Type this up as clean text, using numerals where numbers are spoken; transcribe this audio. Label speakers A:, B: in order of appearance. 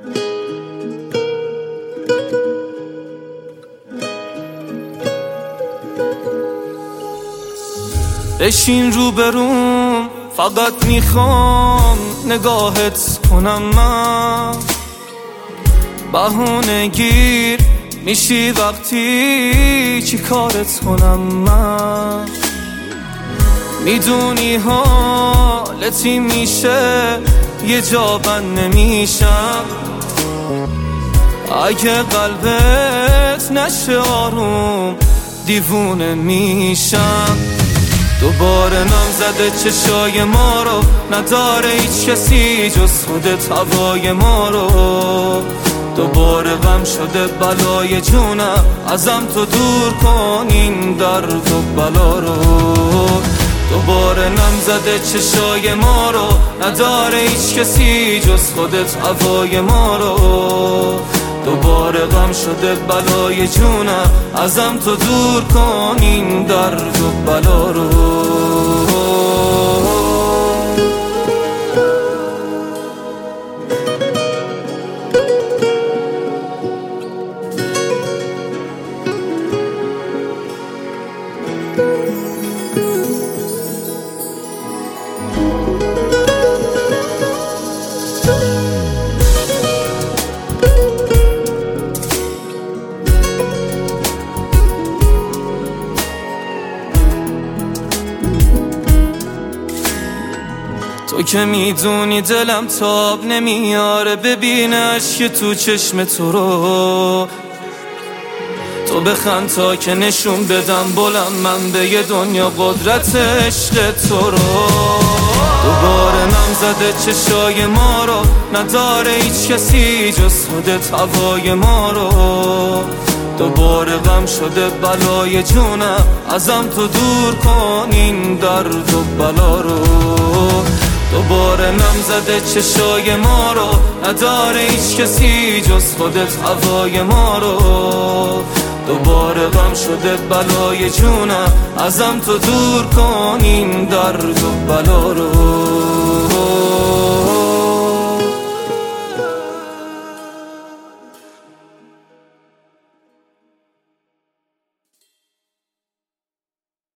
A: بشین روبروم، فقط میخوام نگاهت کنم. من بهونه گیر میشی وقتی چی کارت کنم. من میدونی حالتی میشه یه جا بند نمیشم. اگه قلبت نشه آروم دیوونه میشم. دوباره نام زده چشای ما رو، نداره هیچ کسی جز خودت هوای ما رو. دوباره غم شده بلای جونم، ازم تو دور کن این درد و بلا رو. دوباره نام زده چشای ما رو، نداره هیچ کسی جز خودت هوای ما رو. دوباره غم شده بلای جونم، ازم تو دور کن این درد و بلا رو. تو که میدونی دلم تاب نمیاره ببینه اشک تو چشم تو رو. تو بخند تا که نشون بدم بلند من به یه دنیا قدرت عشق تو رو. دوباره نام زده چشای ما رو، نداره هیچ کسی جز خودت هوای ما رو. دوباره غم شده بلای جونم، ازم تو دور کن این درد و بلا رو. دوباره نم زده چشای ما رو، نداره هیچ کسی جز خودت هوای ما رو. دوباره غم شده بلای جونم، ازم تو دور کن این درد و بلا رو.